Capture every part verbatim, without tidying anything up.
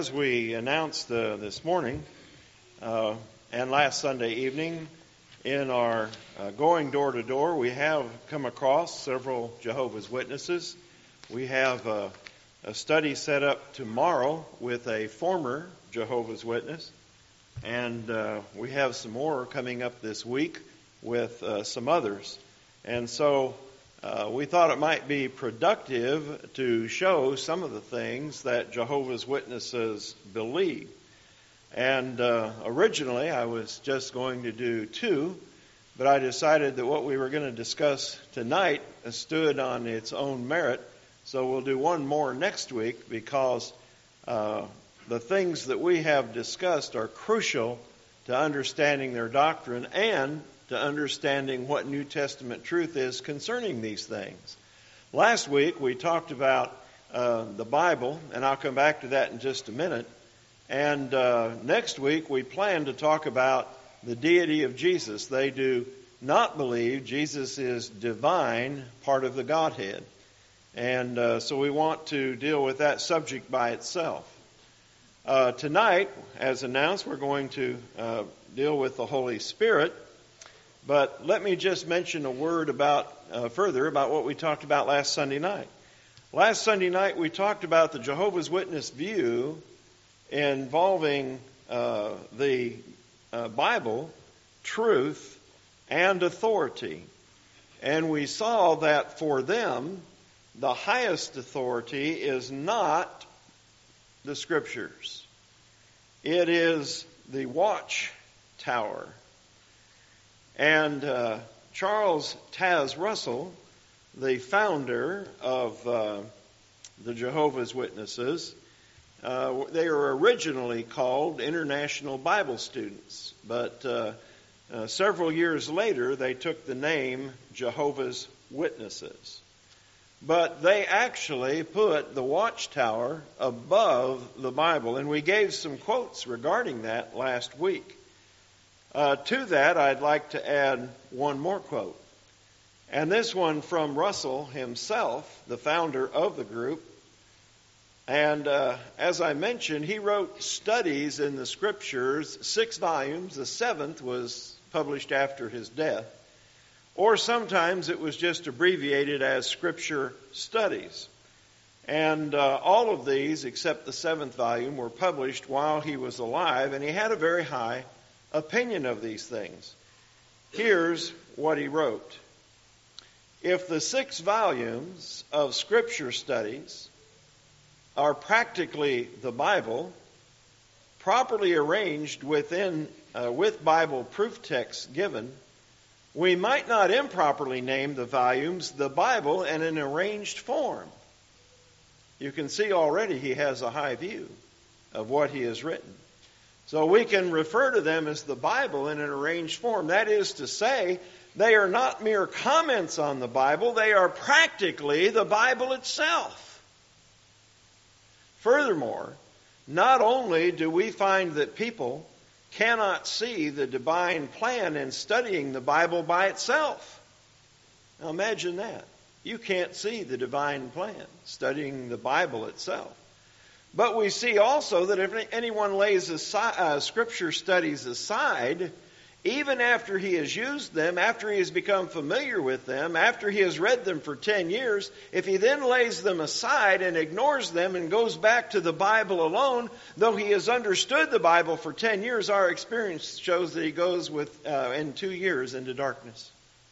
As we announced uh, this morning uh, and last Sunday evening, in our uh, going door to door, we have come across several Jehovah's Witnesses. We have uh, a study set up tomorrow with a former Jehovah's Witness, and uh, we have some more coming up this week with uh, some others. And so Uh, we thought it might be productive to show some of the things that Jehovah's Witnesses believe. And uh, originally I was just going to do two, but I decided that what we were going to discuss tonight stood on its own merit. So we'll do one more next week because uh, the things that we have discussed are crucial to understanding their doctrine and to understanding what New Testament truth is concerning these things. Last week we talked about uh, the Bible, and I'll come back to that in just a minute. And uh, next week we plan to talk about the deity of Jesus. They do not believe Jesus is divine, part of the Godhead. And uh, so we want to deal with that subject by itself. Uh, tonight, as announced, we're going to uh, deal with the Holy Spirit. But let me just mention a word about uh, further about what we talked about last Sunday night. Last Sunday night we talked about the Jehovah's Witness view involving uh, the uh, Bible, truth, and authority. And we saw that for them, the highest authority is not the Scriptures. It is the watchtower. And uh, Charles Taze Russell, the founder of uh, the Jehovah's Witnesses, uh, they were originally called International Bible Students, but uh, uh, several years later they took the name Jehovah's Witnesses. But they actually put the watchtower above the Bible, and we gave some quotes regarding that last week. Uh, to that, I'd like to add one more quote. And this one from Russell himself, the founder of the group. And uh, as I mentioned, he wrote studies in the Scriptures, six volumes. The seventh was published after his death. Or sometimes it was just abbreviated as Scripture Studies. And uh, all of these, except the seventh volume, were published while he was alive, and he had a very high opinion of these things. Here's what he wrote. If the six volumes of Scripture Studies are practically the Bible, properly arranged within uh, with Bible proof texts given, we might not improperly name the volumes the Bible in an arranged form. You can see already he has a high view of what he has written. So we can refer to them as the Bible in an arranged form. That is to say, they are not mere comments on the Bible. They are practically the Bible itself. Furthermore, not only do we find that people cannot see the divine plan in studying the Bible by itself. Now imagine that. You can't see the divine plan studying the Bible itself. But we see also that if anyone lays aside, uh, Scripture studies aside, even after he has used them, after he has become familiar with them, after he has read them for ten years, if he then lays them aside and ignores them and goes back to the Bible alone, though he has understood the Bible for ten years, our experience shows that he goes with uh, in two years into darkness.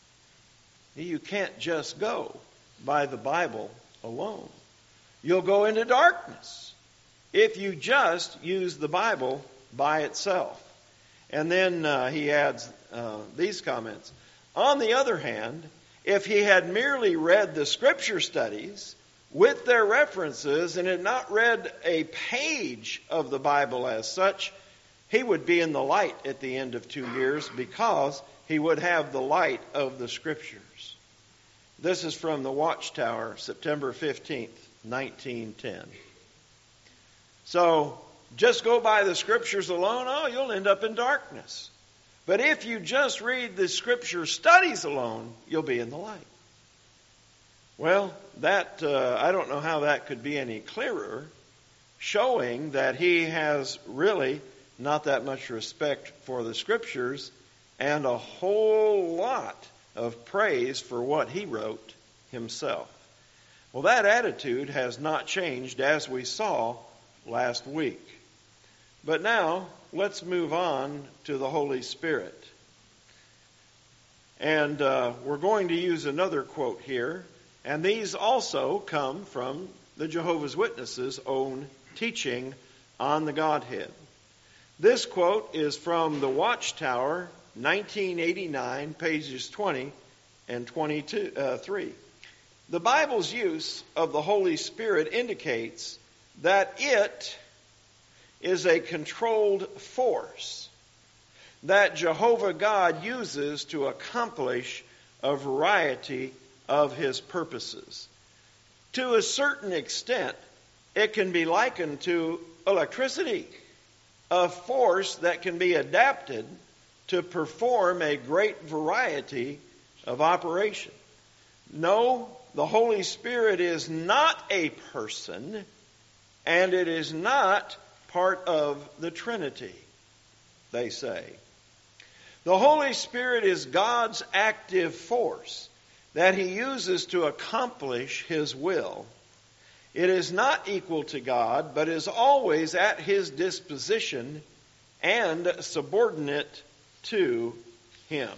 You can't just go by the Bible alone. You'll go into darkness if you just use the Bible by itself. And then uh, he adds uh, these comments. On the other hand, if he had merely read the Scripture Studies with their references and had not read a page of the Bible as such, he would be in the light at the end of two years because he would have the light of the Scriptures. This is from the Watchtower, September fifteenth, nineteen ten. So, just go by the Scriptures alone, oh, you'll end up in darkness. But if you just read the Scripture Studies alone, you'll be in the light. Well, that uh, I don't know how that could be any clearer showing that he has really not that much respect for the Scriptures and a whole lot of praise for what he wrote himself. Well, that attitude has not changed, as we saw last week. But now, let's move on to the Holy Spirit. And uh, we're going to use another quote here, and these also come from the Jehovah's Witnesses' own teaching on the Godhead. This quote is from the Watchtower, nineteen eighty-nine, pages twenty and twenty-two, uh, three. The Bible's use of the Holy Spirit indicates that it is a controlled force that Jehovah God uses to accomplish a variety of his purposes. To a certain extent, it can be likened to electricity, a force that can be adapted to perform a great variety of operation. No, the Holy Spirit is not a person, and it is not part of the Trinity, they say. The Holy Spirit is God's active force that he uses to accomplish his will. It is not equal to God, but is always at his disposition and subordinate to him.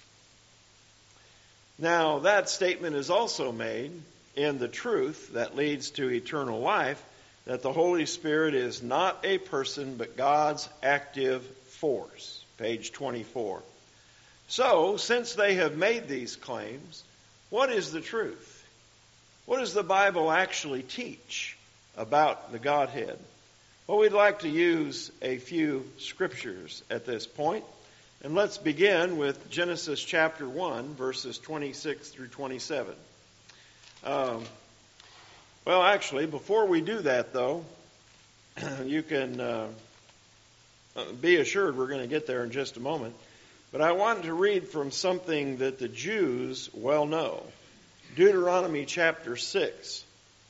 Now, that statement is also made in the truth that leads to eternal life, that the Holy Spirit is not a person, but God's active force. Page twenty-four. So, since they have made these claims, what is the truth? What does the Bible actually teach about the Godhead? Well, we'd like to use a few scriptures at this point. And let's begin with Genesis chapter one, verses twenty-six through twenty-seven. Um, well, actually, before we do that, though, you can uh, be assured we're going to get there in just a moment. But I wanted to read from something that the Jews well know. Deuteronomy chapter six.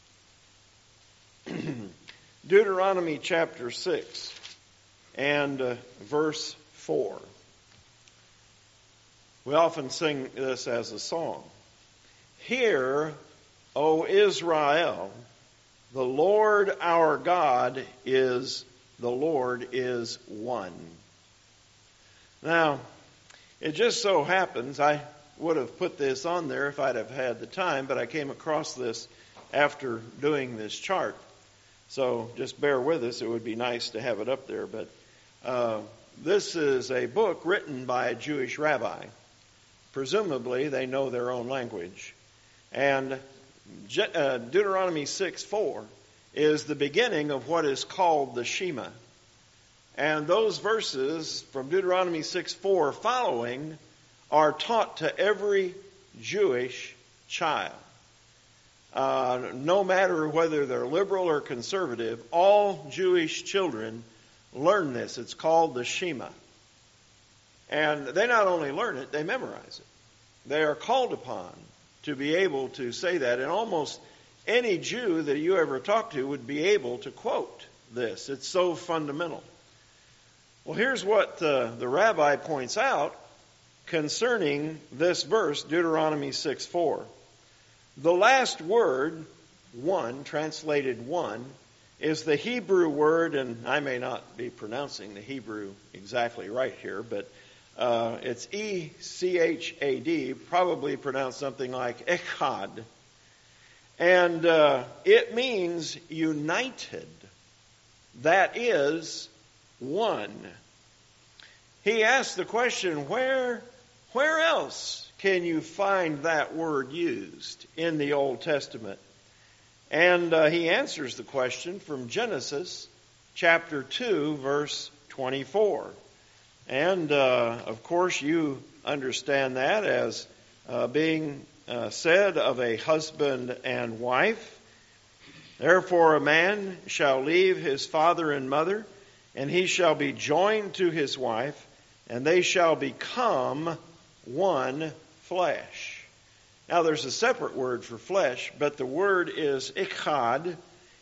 Deuteronomy chapter six and uh, verse four. We often sing this as a song. Hear, O Israel, the Lord our God is, the Lord is one. Now, it just so happens, I would have put this on there if I'd have had the time, but I came across this after doing this chart. So just bear with us. It would be nice to have it up there. But uh, this is a book written by a Jewish rabbi. Presumably, they know their own language. And Je- uh, Deuteronomy six four is the beginning of what is called the Shema. And those verses from Deuteronomy six four following are taught to every Jewish child. Uh, no matter whether they're liberal or conservative, all Jewish children learn this. It's called the Shema. And they not only learn it, they memorize it. They are called upon to be able to say that. And almost any Jew that you ever talk to would be able to quote this. It's so fundamental. Well, here's what uh, the rabbi points out concerning this verse, Deuteronomy six four. The last word, one, translated one, is the Hebrew word, and I may not be pronouncing the Hebrew exactly right here, but uh, it's E C H A D, probably pronounced something like echad. And uh, it means united. That is one. He asked the question, where, where else can you find that word used in the Old Testament? And uh, he answers the question from Genesis chapter two, verse twenty-four. And, uh, of course, you understand that as uh, being uh, said of a husband and wife. Therefore a man shall leave his father and mother, and he shall be joined to his wife, and they shall become one flesh. Now there's a separate word for flesh, but the word is ikhad,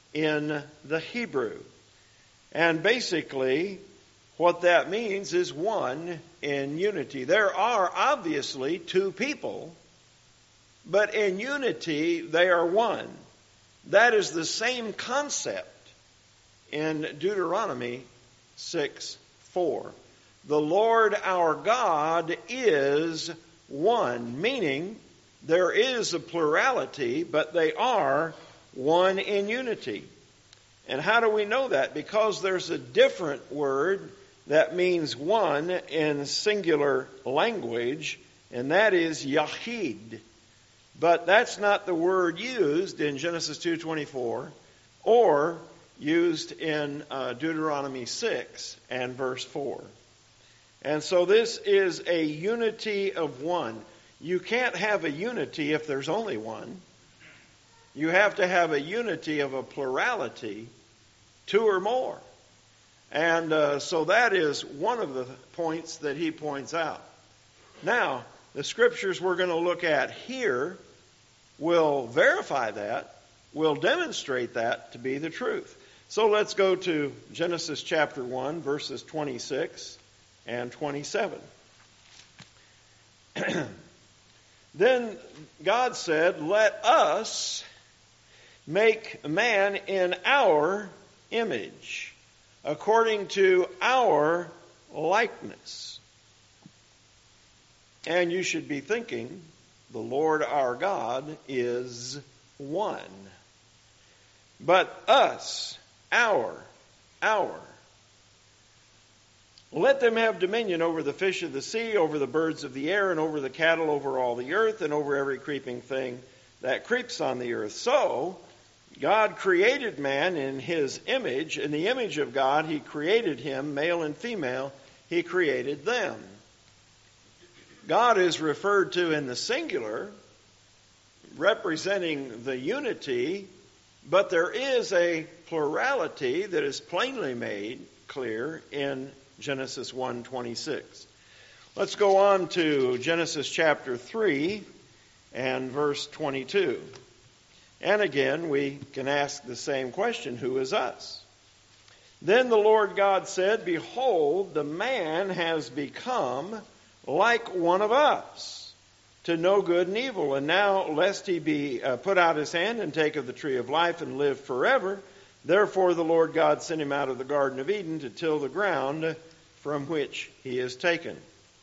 in the Hebrew. And basically, what that means is one in unity. There are obviously two people, but in unity they are one. That is the same concept in Deuteronomy six four. The Lord our God is one, meaning there is a plurality, but they are one in unity. And how do we know that? Because there's a different word that means one in singular language, and that is Yahid. But that's not the word used in Genesis two twenty-four or used in uh, Deuteronomy six and verse four. And so this is a unity of one. You can't have a unity if there's only one. You have to have a unity of a plurality, two or more. And uh, so that is one of the points that he points out. Now, the scriptures we're going to look at here will verify that, will demonstrate that to be the truth. So let's go to Genesis chapter one, verses twenty-six and twenty-seven. Then God said, "Let us make man in our image, according to our likeness." And you should be thinking, the Lord our God is one. But us, our, our. Let them have dominion over the fish of the sea, over the birds of the air, and over the cattle, over all the earth, and over every creeping thing that creeps on the earth. So, God created man in his image. In the image of God, he created him, male and female. He created them. God is referred to in the singular, representing the unity, but there is a plurality that is plainly made clear in Genesis one twenty-six. Let's go on to Genesis chapter three and verse twenty-two. And again, we can ask the same question, who is us? Then the Lord God said, "Behold, the man has become like one of us, to know good and evil. And now, lest he be uh, put out his hand and take of the tree of life and live forever, therefore the Lord God sent him out of the Garden of Eden to till the ground from which he is taken."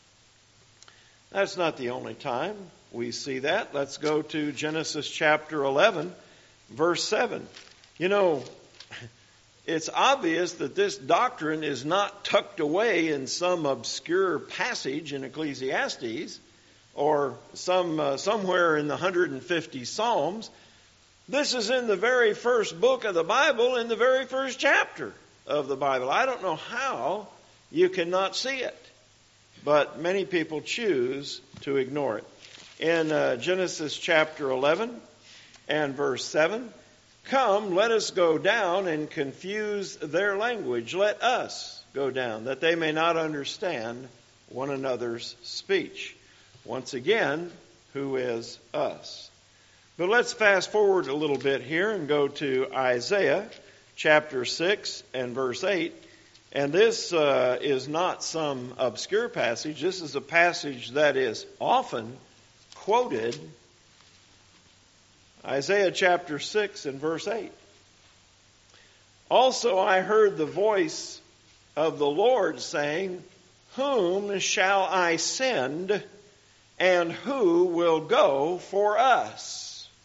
That's not the only time we see that. Let's go to Genesis chapter eleven, verse seven. You know, it's obvious that this doctrine is not tucked away in some obscure passage in Ecclesiastes or some uh, somewhere in the one hundred fifty Psalms. This is in the very first book of the Bible, in the very first chapter of the Bible. I don't know how you cannot see it, but many people choose to ignore it. In uh, Genesis chapter eleven and verse seven, "Come, let us go down and confuse their language. Let us go down, that they may not understand one another's speech." Once again, who is us? But let's fast forward a little bit here and go to Isaiah chapter six and verse eight. And this uh, is not some obscure passage. This is a passage that is often quoted. Isaiah chapter six and verse eight. "Also I heard the voice of the Lord saying, Whom shall I send, and who will go for us?"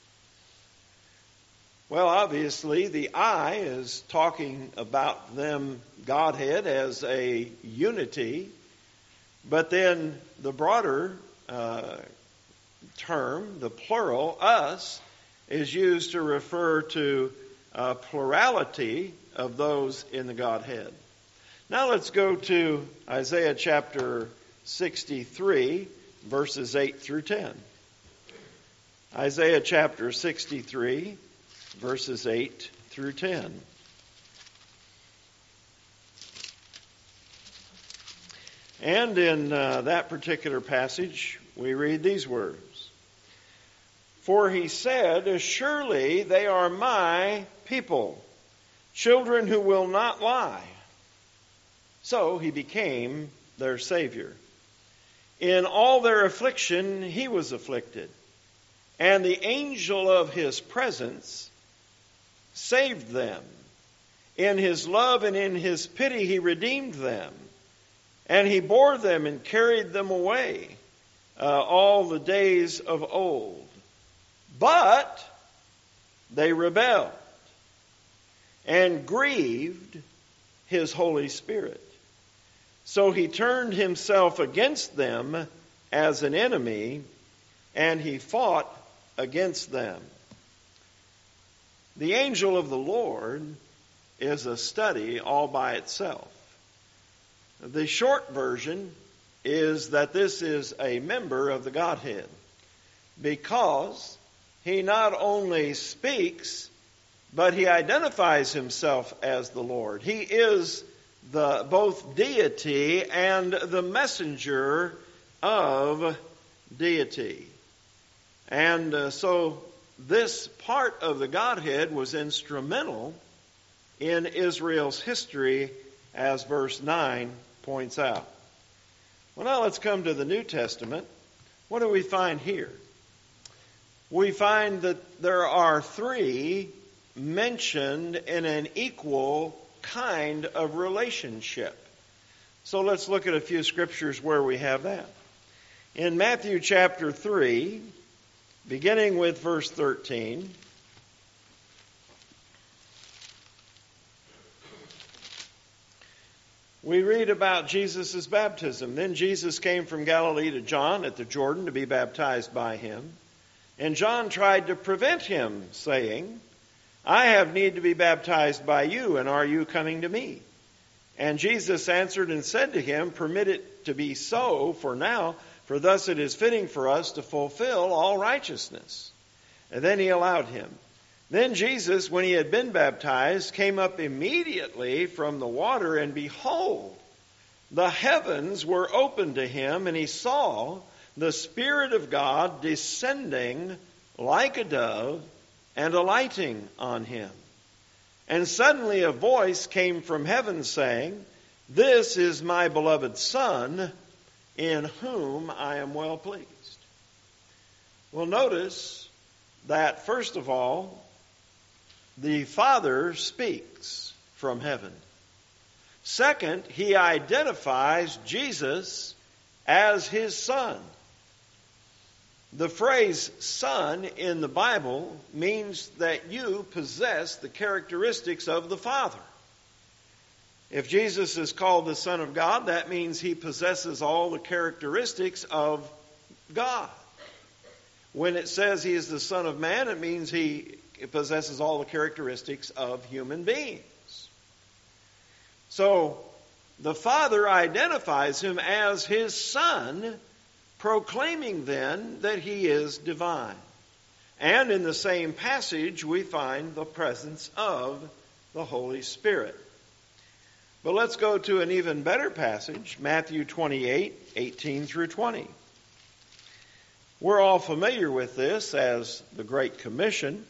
Well, obviously, the I is talking about them, Godhead, as a unity. But then the broader uh, term, the plural, us, is used to refer to a plurality of those in the Godhead. Now let's go to Isaiah chapter sixty-three, verses eight through ten. Isaiah chapter sixty-three, verses eight through ten. And in uh, that particular passage, we read these words. "For he said, Surely they are my people, children who will not lie. So he became their Savior. In all their affliction, he was afflicted, and the angel of his presence saved them. In his love and in his pity, he redeemed them, and he bore them and carried them away uh, all the days of old. But they rebelled and grieved his Holy Spirit. So he turned himself against them as an enemy, and he fought against them. The angel of the Lord is a study all by itself. The short version is that this is a member of the Godhead, because he not only speaks, but he identifies himself as the Lord. He is the both deity and the messenger of deity. And uh, so this part of the Godhead was instrumental in Israel's history, as verse nine points out. Well, now let's come to the New Testament. What do we find here? We find that there are three mentioned in an equal kind of relationship. So let's look at a few scriptures where we have that. In Matthew chapter three, beginning with verse thirteen, we read about Jesus' baptism. Then Jesus came from Galilee to John at the Jordan to be baptized by him. And John tried to prevent him, saying, I have need to be baptized by you, and are you coming to me? And Jesus answered and said to him, Permit it to be so for now, for thus it is fitting for us to fulfill all righteousness. And then he allowed him. Then Jesus, when he had been baptized, came up immediately from the water, and behold, the heavens were opened to him, and he saw the Spirit of God descending like a dove and alighting on him. And suddenly a voice came from heaven saying, This is my beloved Son, in whom I am well pleased. Well, notice that, first of all, the Father speaks from heaven. Second, he identifies Jesus as his Son. The phrase son in the Bible means that you possess the characteristics of the Father. If Jesus is called the Son of God, that means he possesses all the characteristics of God. When it says he is the Son of Man, it means he possesses all the characteristics of human beings. So the Father identifies him as his Son, proclaiming then that he is divine. And in the same passage we find the presence of the Holy Spirit. But let's go to an even better passage, Matthew twenty-eight, eighteen through twenty. We're all familiar with this as the Great Commission.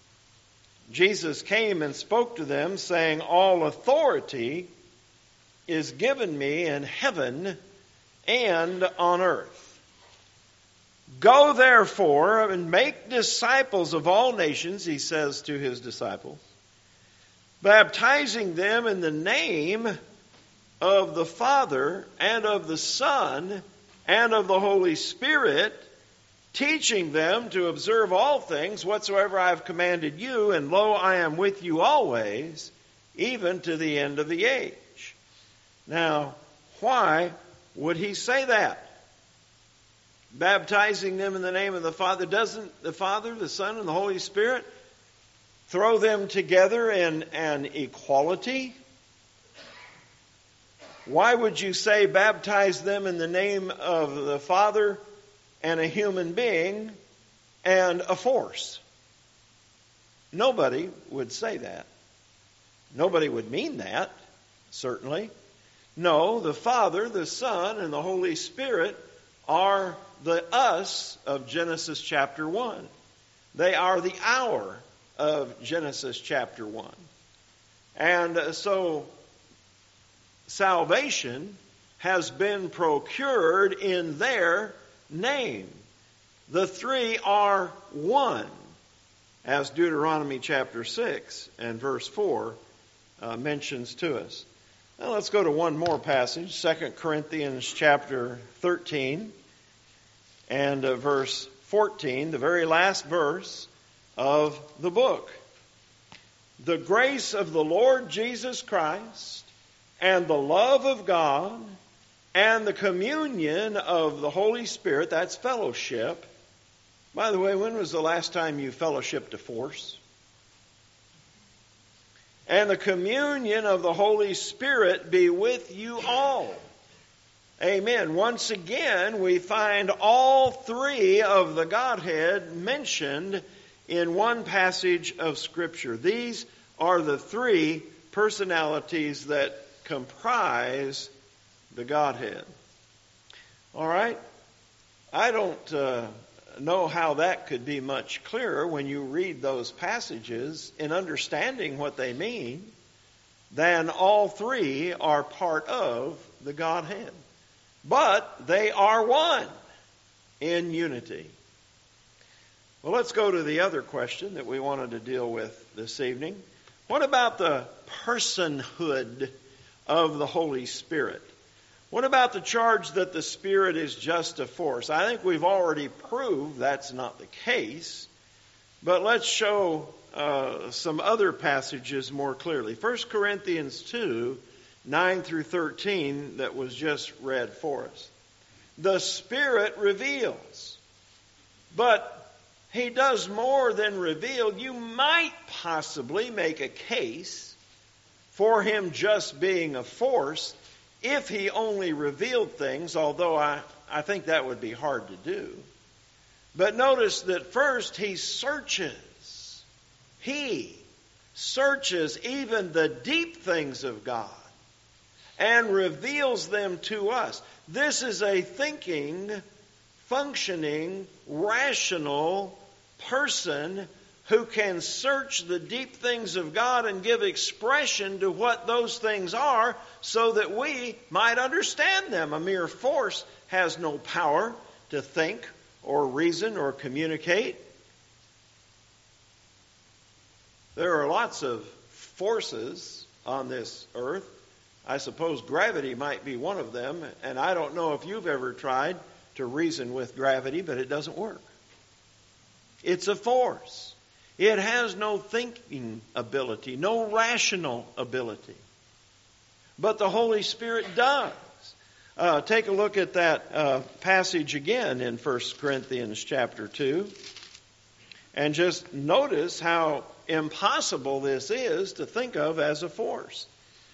Jesus came and spoke to them, saying, All authority is given me in heaven and on earth. Go therefore and make disciples of all nations, he says to his disciples, baptizing them in the name of the Father and of the Son and of the Holy Spirit, teaching them to observe all things whatsoever I have commanded you, and lo, I am with you always, even to the end of the age. Now, why would he say that? Baptizing them in the name of the Father. Doesn't the Father, the Son, and the Holy Spirit throw them together in an equality? Why would you say baptize them in the name of the Father and a human being and a force? Nobody would say that. Nobody would mean that, certainly. No, the Father, the Son, and the Holy Spirit are the us of Genesis chapter one. They are the our of Genesis chapter one. And so salvation has been procured in their name. The three are one, as Deuteronomy chapter six and verse four uh, mentions to us. Now let's go to one more passage, Second Corinthians chapter thirteen and uh, verse fourteen, the very last verse of the book. The grace of the Lord Jesus Christ and the love of God and the communion of the Holy Spirit, that's fellowship. By the way, when was the last time you fellowshipped a force? And the communion of the Holy Spirit be with you all. Amen. Once again, we find all three of the Godhead mentioned in one passage of Scripture. These are the three personalities that comprise the Godhead. All right? I don't uh, know how that could be much clearer when you read those passages in understanding what they mean than all three are part of the Godhead. But they are one in unity. Well, let's go to the other question that we wanted to deal with this evening. What about the personhood of the Holy Spirit? What about the charge that the Spirit is just a force? I think we've already proved that's not the case. But let's show uh, some other passages more clearly. First Corinthians two, nine through thirteen, that was just read for us. The Spirit reveals. But He does more than reveal. You might possibly make a case for Him just being a force if He only revealed things, although I, I think that would be hard to do. But notice that first He searches. He searches even the deep things of God and reveals them to us. This is a thinking, functioning, rational person who can search the deep things of God and give expression to what those things are so that we might understand them. A mere force has no power to think or reason or communicate. There are lots of forces on this earth. I suppose gravity might be one of them, and I don't know if you've ever tried to reason with gravity, but it doesn't work. It's a force. It has no thinking ability, no rational ability. But the Holy Spirit does. Uh, take a look at that uh, passage again in First Corinthians chapter two. And just notice how impossible this is to think of as a force.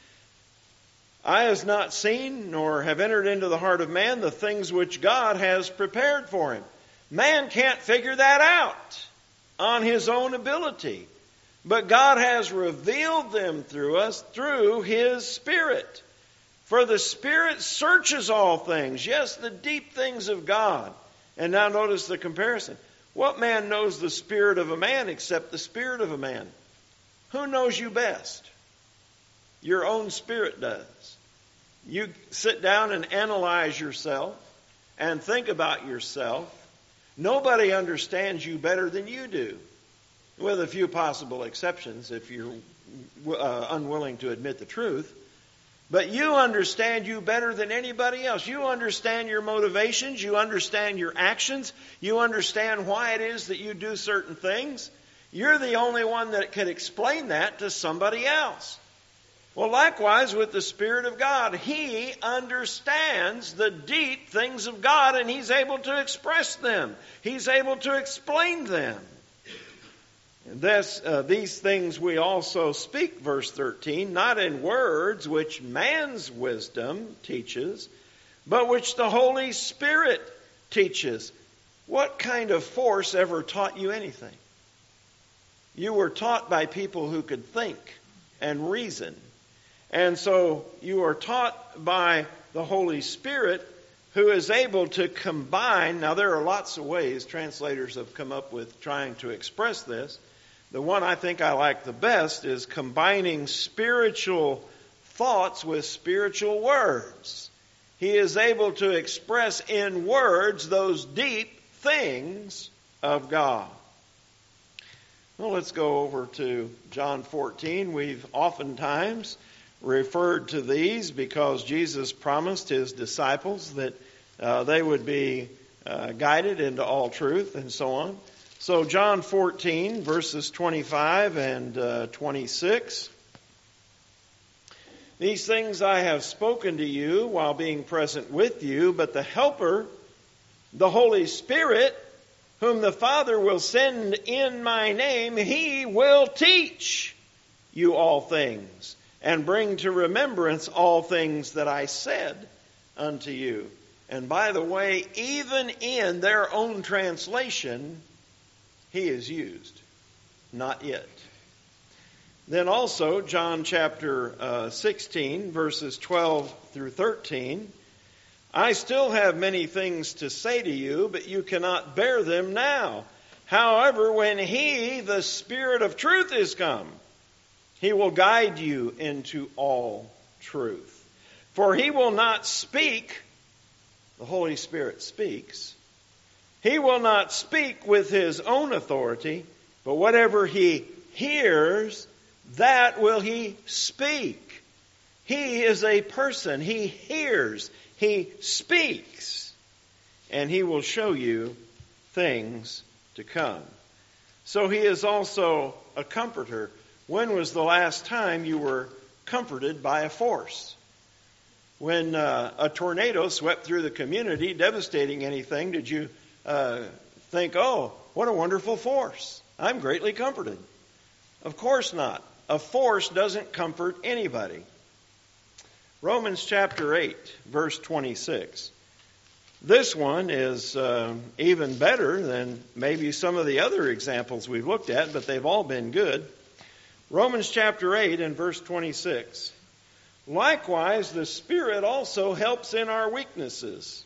Eye has not seen nor have entered into the heart of man the things which God has prepared for him. Man can't figure that out on his own ability. But God has revealed them through us through His Spirit. For the Spirit searches all things, yes, the deep things of God. And now notice the comparison. What man knows the spirit of a man except the spirit of a man? Who knows you best? Your own spirit does. You sit down and analyze yourself and think about yourself. Nobody understands you better than you do, with a few possible exceptions if you're uh, unwilling to admit the truth. But you understand you better than anybody else. You understand your motivations. You understand your actions. You understand why it is that you do certain things. You're the only one that can explain that to somebody else. Well, likewise with the Spirit of God. He understands the deep things of God, and He's able to express them. He's able to explain them. And this, uh, these things we also speak, verse thirteen, not in words which man's wisdom teaches, but which the Holy Spirit teaches. What kind of force ever taught you anything? You were taught by people who could think and reason. And so you are taught by the Holy Spirit, who is able to combine. Now there are lots of ways translators have come up with trying to express this. The one I think I like the best is combining spiritual thoughts with spiritual words. He is able to express in words those deep things of God. Well, let's go over to John fourteen. We've oftentimes referred to these because Jesus promised his disciples that uh, they would be uh, guided into all truth and so on. So John fourteen, verses twenty-five and uh, twenty-six. These things I have spoken to you while being present with you, but the Helper, the Holy Spirit, whom the Father will send in my name, he will teach you all things and bring to remembrance all things that I said unto you. And by the way, even in their own translation, he is used. Not yet. Then also, John chapter uh, sixteen, verses twelve through thirteen. I still have many things to say to you, but you cannot bear them now. However, when he, the Spirit of truth, is come, he will guide you into all truth. For he will not speak, the Holy Spirit speaks, he will not speak with his own authority, but whatever he hears, that will he speak. He is a person. He hears. He speaks. And he will show you things to come. So he is also a comforter. When was the last time you were comforted by a force? When uh, a tornado swept through the community, devastating anything, did you uh, think, oh, what a wonderful force. I'm greatly comforted. Of course not. A force doesn't comfort anybody. Romans chapter eight, verse twenty-six. This one is uh, even better than maybe some of the other examples we've looked at, but they've all been good. Romans chapter eight and verse twenty-six. Likewise, the Spirit also helps in our weaknesses.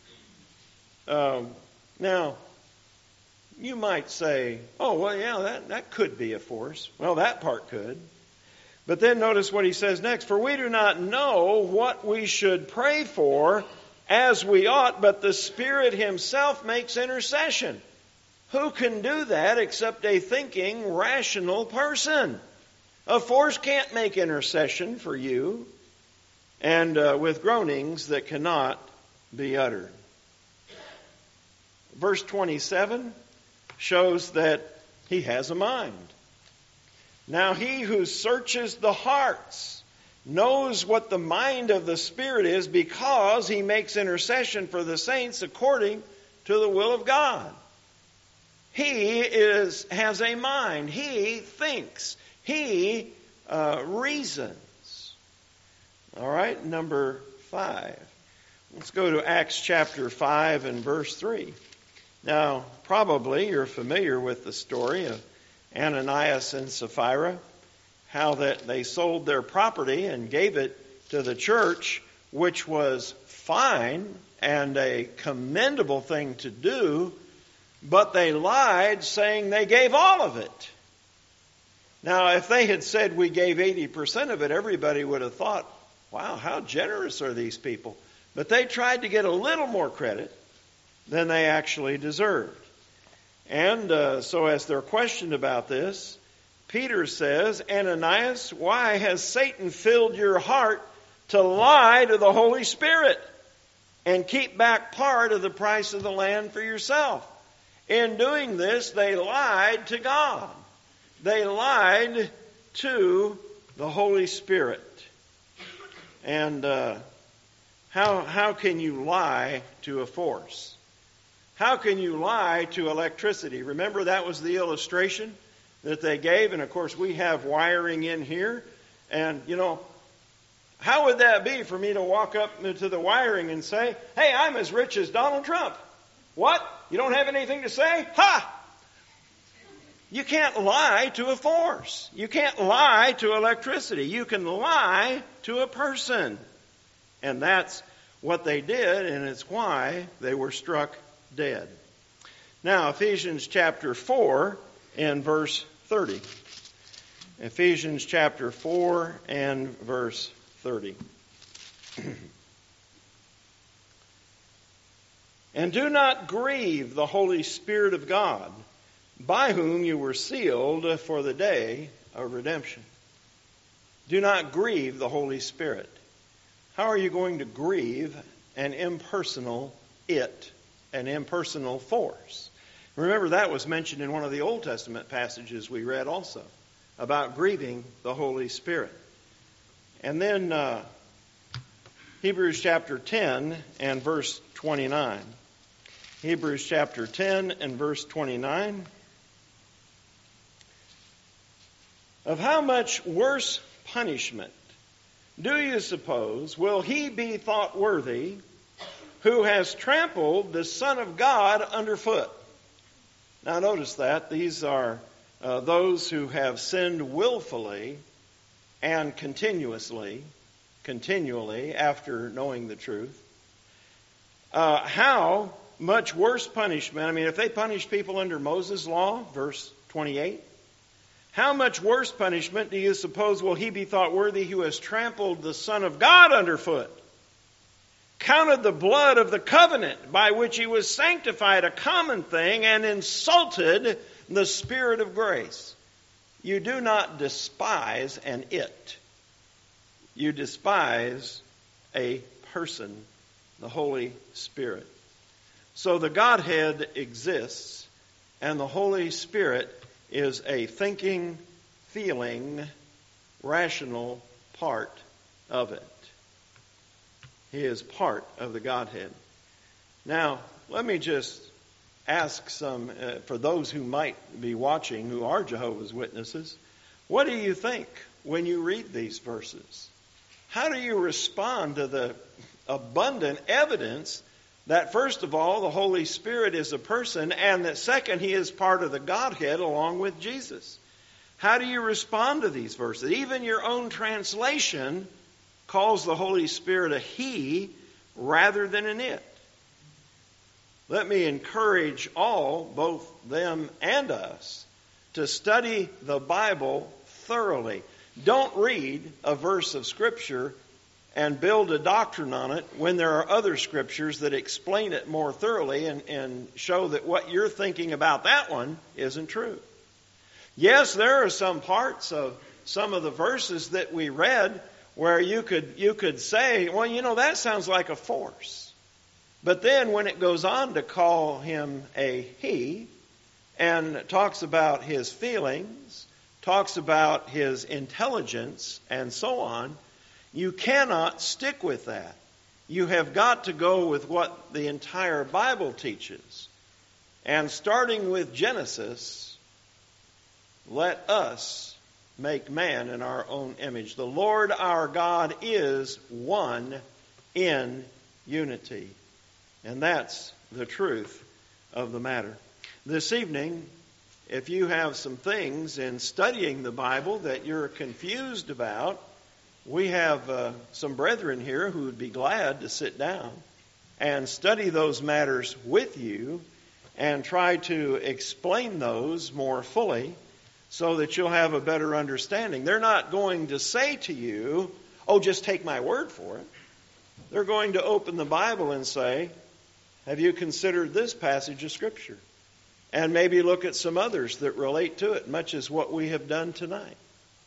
Um, now, you might say, oh, well, yeah, that, that could be a force. Well, that part could. But then notice what he says next. For we do not know what we should pray for as we ought, but the Spirit himself makes intercession. Who can do that except a thinking, rational person? A force can't make intercession for you, and uh, with groanings that cannot be uttered. Verse twenty-seven shows that he has a mind. Now he who searches the hearts knows what the mind of the Spirit is, because he makes intercession for the saints according to the will of God. He is has a mind. He thinks. He uh, reasons. All right, number five. Let's go to Acts chapter five and verse three. Now, probably you're familiar with the story of Ananias and Sapphira, how that they sold their property and gave it to the church, which was fine and a commendable thing to do, but they lied, saying they gave all of it. Now, if they had said we gave eighty percent of it, everybody would have thought, wow, how generous are these people? But they tried to get a little more credit than they actually deserved. And uh, so as they're questioned about this, Peter says, Ananias, why has Satan filled your heart to lie to the Holy Spirit and keep back part of the price of the land for yourself? In doing this, they lied to God. They lied to the Holy Spirit. And uh, how how can you lie to a force? How can you lie to electricity? Remember, that was the illustration that they gave. And, of course, we have wiring in here. And, you know, how would that be for me to walk up to the wiring and say, hey, I'm as rich as Donald Trump? What? You don't have anything to say? Ha! You can't lie to a force. You can't lie to electricity. You can lie to a person. And that's what they did, and it's why they were struck dead. Now, Ephesians chapter four and verse thirty. Ephesians chapter four and verse thirty. And do not grieve the Holy Spirit of God, by whom you were sealed for the day of redemption. Do not grieve the Holy Spirit. How are you going to grieve an impersonal it, an impersonal force? Remember, that was mentioned in one of the Old Testament passages we read also, about grieving the Holy Spirit. And then uh, Hebrews chapter ten and verse twenty-nine. Hebrews chapter ten and verse twenty-nine. Of how much worse punishment do you suppose will he be thought worthy who has trampled the Son of God underfoot? Now notice that. These are uh, those who have sinned willfully and continuously, continually after knowing the truth. Uh, how much worse punishment, I mean, if they punished people under Moses' law, verse twenty-eight, how much worse punishment do you suppose will he be thought worthy who has trampled the Son of God underfoot, counted the blood of the covenant by which he was sanctified a common thing, and insulted the Spirit of grace? You do not despise an it. You despise a person, the Holy Spirit. So the Godhead exists, and the Holy Spirit is a thinking, feeling, rational part of it. He is part of the Godhead. Now, let me just ask some, uh, for those who might be watching who are Jehovah's Witnesses, what do you think when you read these verses? How do you respond to the abundant evidence that, first of all, the Holy Spirit is a person, and that, second, he is part of the Godhead along with Jesus? How do you respond to these verses? Even your own translation calls the Holy Spirit a he rather than an it. Let me encourage all, both them and us, to study the Bible thoroughly. Don't read a verse of Scripture and build a doctrine on it when there are other scriptures that explain it more thoroughly and, and show that what you're thinking about that one isn't true. Yes, there are some parts of some of the verses that we read where you could you could say, well, you know, that sounds like a force. But then when it goes on to call him a he and talks about his feelings, talks about his intelligence and so on, you cannot stick with that. You have got to go with what the entire Bible teaches. And starting with Genesis, let us make man in our own image. The Lord our God is one in unity. And that's the truth of the matter. This evening, if you have some things in studying the Bible that you're confused about, we have uh, some brethren here who would be glad to sit down and study those matters with you and try to explain those more fully so that you'll have a better understanding. They're not going to say to you, oh, just take my word for it. They're going to open the Bible and say, have you considered this passage of Scripture? And maybe look at some others that relate to it, much as what we have done tonight.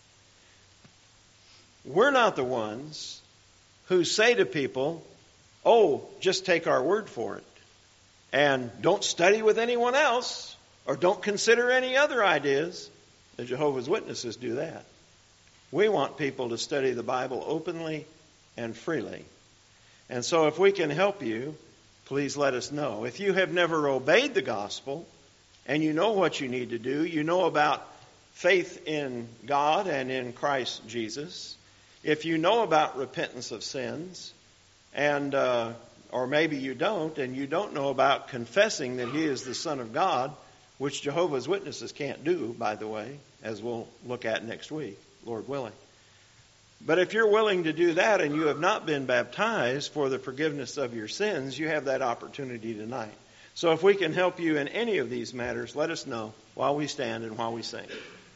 We're not the ones who say to people, oh, just take our word for it. And don't study with anyone else, or don't consider any other ideas. The Jehovah's Witnesses do that. We want people to study the Bible openly and freely. And so if we can help you, please let us know. If you have never obeyed the gospel, and you know what you need to do, you know about faith in God and in Christ Jesus, if you know about repentance of sins, and uh, or maybe you don't, and you don't know about confessing that he is the Son of God, which Jehovah's Witnesses can't do, by the way, as we'll look at next week, Lord willing. But if you're willing to do that and you have not been baptized for the forgiveness of your sins, you have that opportunity tonight. So if we can help you in any of these matters, let us know while we stand and while we sing.